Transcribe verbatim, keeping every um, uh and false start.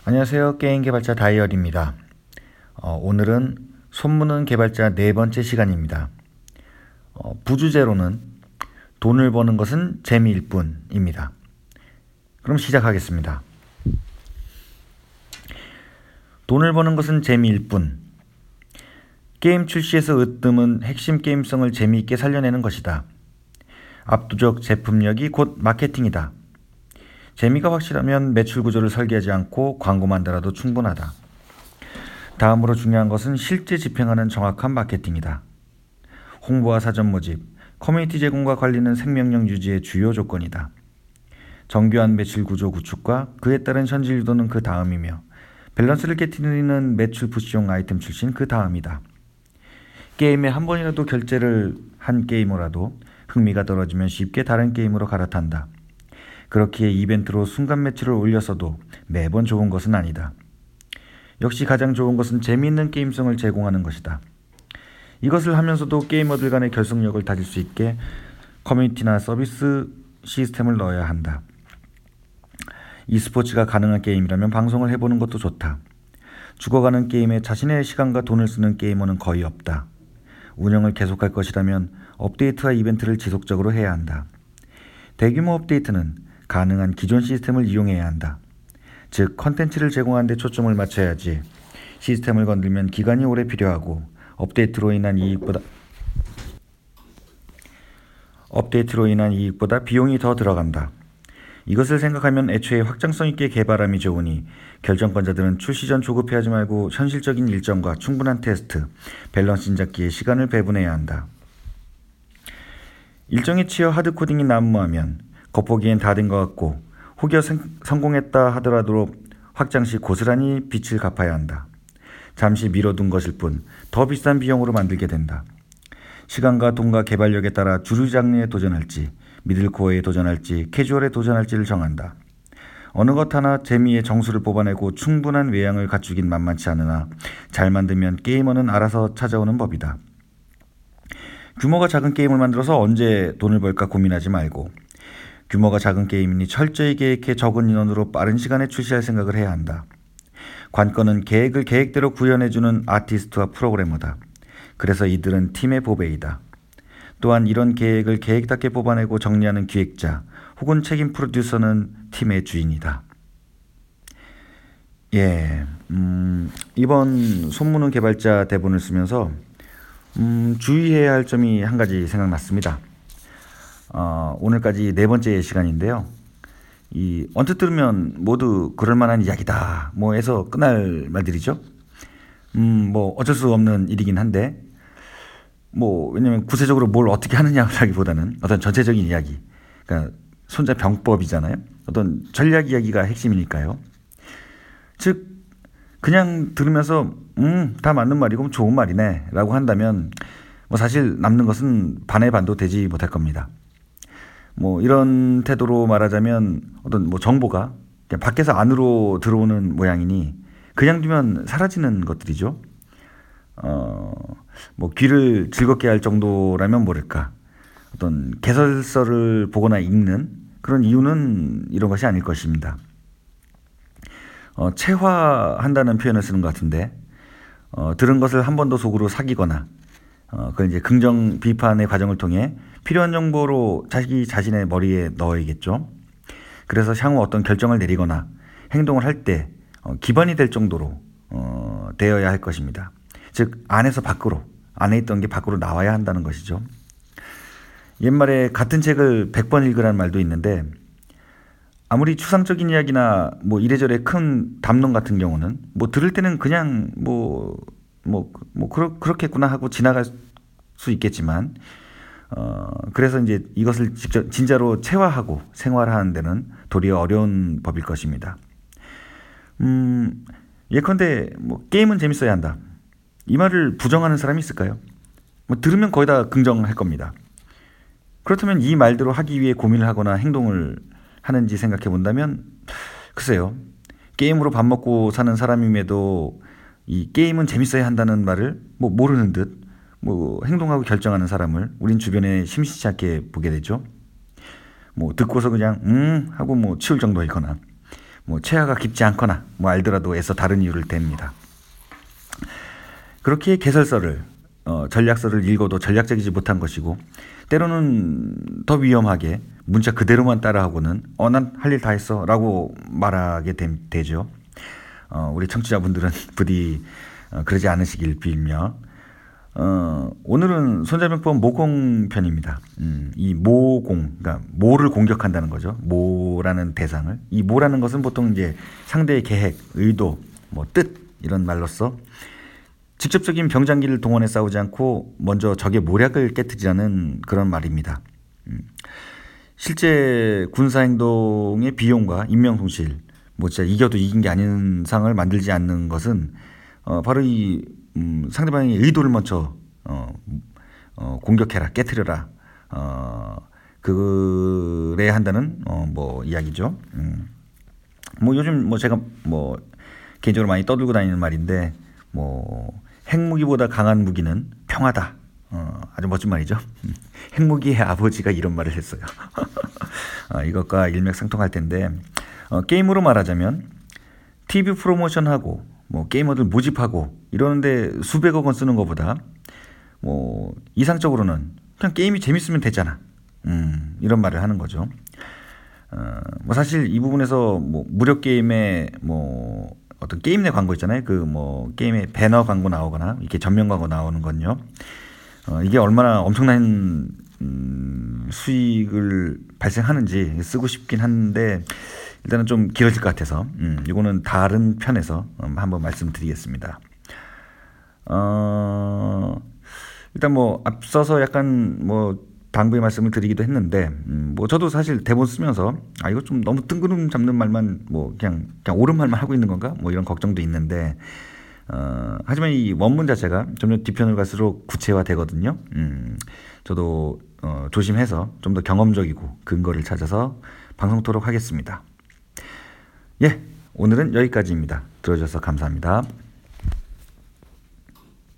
안녕하세요. 게임 개발자 다이얼입니다. 어, 오늘은 손무는 개발자 네 번째 시간입니다. 어, 부주제로는 돈을 버는 것은 재미일 뿐입니다. 그럼 시작하겠습니다. 돈을 버는 것은 재미일 뿐. 게임 출시에서 으뜸은 핵심 게임성을 재미있게 살려내는 것이다. 압도적 제품력이 곧 마케팅이다. 재미가 확실하면 매출 구조를 설계하지 않고 광고만 달아도 충분하다. 다음으로 중요한 것은 실제 집행하는 정확한 마케팅이다. 홍보와 사전 모집, 커뮤니티 제공과 관리는 생명력 유지의 주요 조건이다. 정교한 매출 구조 구축과 그에 따른 현질 유도는 그 다음이며 밸런스를 깨트리는 매출 푸시용 아이템 출시는 그 다음이다. 게임에 한 번이라도 결제를 한 게이머라도 흥미가 떨어지면 쉽게 다른 게임으로 갈아탄다. 그렇기에 이벤트로 순간 매출을 올렸어도 매번 좋은 것은 아니다. 역시 가장 좋은 것은 재미있는 게임성을 제공하는 것이다. 이것을 하면서도 게이머들 간의 결속력을 다질 수 있게 커뮤니티나 서비스 시스템을 넣어야 한다. e스포츠가 가능한 게임이라면 방송을 해보는 것도 좋다. 죽어가는 게임에 자신의 시간과 돈을 쓰는 게이머는 거의 없다. 운영을 계속할 것이라면 업데이트와 이벤트를 지속적으로 해야 한다. 대규모 업데이트는 가능한 기존 시스템을 이용해야 한다. 즉 컨텐츠를 제공하는 데 초점을 맞춰야지 시스템을 건들면 기간이 오래 필요하고 업데이트로 인한 이익보다 업데이트로 인한 이익보다 비용이 더 들어간다. 이것을 생각하면 애초에 확장성 있게 개발함이 좋으니 결정권자들은 출시 전 조급해하지 말고 현실적인 일정과 충분한 테스트, 밸런스 잡기에 시간을 배분해야 한다. 일정에 치여 하드코딩이 난무하면 겉보기엔 다 된 것 같고 혹여 생, 성공했다 하더라도 확장 시 고스란히 빚을 갚아야 한다. 잠시 미뤄둔 것일 뿐 더 비싼 비용으로 만들게 된다. 시간과 돈과 개발력에 따라 주류 장르에 도전할지, 미들코어에 도전할지, 캐주얼에 도전할지를 정한다. 어느 것 하나 재미의 정수를 뽑아내고 충분한 외양을 갖추긴 만만치 않으나 잘 만들면 게이머는 알아서 찾아오는 법이다. 규모가 작은 게임을 만들어서 언제 돈을 벌까 고민하지 말고 규모가 작은 게임이니 철저히 계획해 적은 인원으로 빠른 시간에 출시할 생각을 해야 한다. 관건은 계획을 계획대로 구현해주는 아티스트와 프로그래머다. 그래서 이들은 팀의 보배이다. 또한 이런 계획을 계획답게 뽑아내고 정리하는 기획자 혹은 책임 프로듀서는 팀의 주인이다. 예, 음, 이번 손무는 개발자 대본을 쓰면서 음, 주의해야 할 점이 한 가지 생각났습니다. 어, 오늘까지 네 번째 시간인데요. 이 언뜻 들으면 모두 그럴만한 이야기다 뭐 해서 끝날 말들이죠. 음, 뭐 어쩔 수 없는 일이긴 한데 뭐 왜냐면 구체적으로 뭘 어떻게 하느냐라기보다는 어떤 전체적인 이야기, 그러니까 손자병법이잖아요. 어떤 전략 이야기가 핵심이니까요. 즉 그냥 들으면서 음, 다 맞는 말이고 좋은 말이네 라고 한다면 뭐 사실 남는 것은 반의 반도 되지 못할 겁니다. 뭐 이런 태도로 말하자면 어떤 뭐 정보가 그냥 밖에서 안으로 들어오는 모양이니 그냥 두면 사라지는 것들이죠. 어, 뭐 귀를 즐겁게 할 정도라면 모를까. 어떤 개설서를 보거나 읽는 그런 이유는 이런 것이 아닐 것입니다. 어, 체화한다는 표현을 쓰는 것 같은데 어, 들은 것을 한 번 더 속으로 사귀거나 어, 그걸 이제 긍정 비판의 과정을 통해 필요한 정보로 자기 자신의 머리에 넣어야겠죠. 그래서 향후 어떤 결정을 내리거나 행동을 할 때 어, 기반이 될 정도로 어, 되어야 할 것입니다. 즉 안에서 밖으로, 안에 있던 게 밖으로 나와야 한다는 것이죠. 옛말에 같은 책을 백 번 읽으라는 말도 있는데 아무리 추상적인 이야기나 뭐 이래저래 큰 담론 같은 경우는 뭐 들을 때는 그냥 뭐 뭐, 뭐, 그렇, 그렇겠구나 하고 지나갈 수 있겠지만, 어, 그래서 이제 이것을 직접 진짜로 체화하고 생활하는 데는 도리어 어려운 법일 것입니다. 음, 예컨대 뭐 게임은 재밌어야 한다. 이 말을 부정하는 사람이 있을까요? 뭐 들으면 거의 다 긍정할 겁니다. 그렇다면 이 말대로 하기 위해 고민을 하거나 행동을 하는지 생각해 본다면, 글쎄요. 게임으로 밥 먹고 사는 사람임에도 이 게임은 재밌어야 한다는 말을 뭐 모르는 듯 뭐 행동하고 결정하는 사람을 우린 주변에 심심치 않게 보게 되죠. 뭐 듣고서 그냥 음 하고 뭐 치울 정도이거나 뭐 최하가 깊지 않거나 뭐 알더라도 애써 다른 이유를 댑니다. 그렇게 개설서를 어, 전략서를 읽어도 전략적이지 못한 것이고 때로는 더 위험하게 문자 그대로만 따라하고는 어, 난 할 일 다 했어 라고 말하게 되, 되죠. 어, 우리 청취자분들은 부디 어, 그러지 않으시길 빌며 어, 오늘은 손자병법 모공 편입니다. 음, 이 모공, 그러니까 모를 공격한다는 거죠. 모라는 대상을. 이 모라는 것은 보통 이제 상대의 계획, 의도, 뭐 뜻 이런 말로써 직접적인 병장기를 동원해 싸우지 않고 먼저 적의 모략을 깨트리자는 그런 말입니다. 음, 실제 군사행동의 비용과 인명손실, 뭐 진짜 이겨도 이긴 게 아닌 상을 만들지 않는 것은 어, 바로 이 음, 상대방의 의도를 먼저 어, 어, 공격해라, 깨트려라, 어, 그래야 한다는 어, 뭐 이야기죠. 음. 뭐 요즘 뭐 제가 뭐 개인적으로 많이 떠들고 다니는 말인데 뭐 핵무기보다 강한 무기는 평화다. 어, 아주 멋진 말이죠. 핵무기의 아버지가 이런 말을 했어요. 어, 이것과 일맥상통할 텐데 어, 게임으로 말하자면 티비 프로모션하고 뭐 게이머들 모집하고 이러는데 수백억 원 쓰는 것보다 뭐 이상적으로는 그냥 게임이 재밌으면 되잖아. 음, 이런 말을 하는 거죠. 어, 뭐 사실 이 부분에서 뭐 무료 게임에 뭐 어떤 게임 내 광고 있잖아요. 그 뭐 게임에 배너 광고 나오거나 이렇게 전면 광고 나오는 건요. 어, 이게 얼마나 엄청난 음, 수익을 발생하는지 쓰고 싶긴 한데 일단은 좀 길어질 것 같아서 음, 이거는 다른 편에서 음, 한번 말씀드리겠습니다. 어, 일단 뭐 앞서서 약간 뭐 당부의 말씀을 드리기도 했는데 음, 뭐 저도 사실 대본 쓰면서 아 이거 좀 너무 뜬구름 잡는 말만 뭐 그냥 그냥 옳은 말만 하고 있는 건가 뭐 이런 걱정도 있는데 어, 하지만 이 원문 자체가 점점 뒤편을 갈수록 구체화되거든요. 음, 저도 어, 조심해서 좀 더 경험적이고 근거를 찾아서 방송토록 하겠습니다. 예, 오늘은 여기까지입니다. 들어주셔서 감사합니다.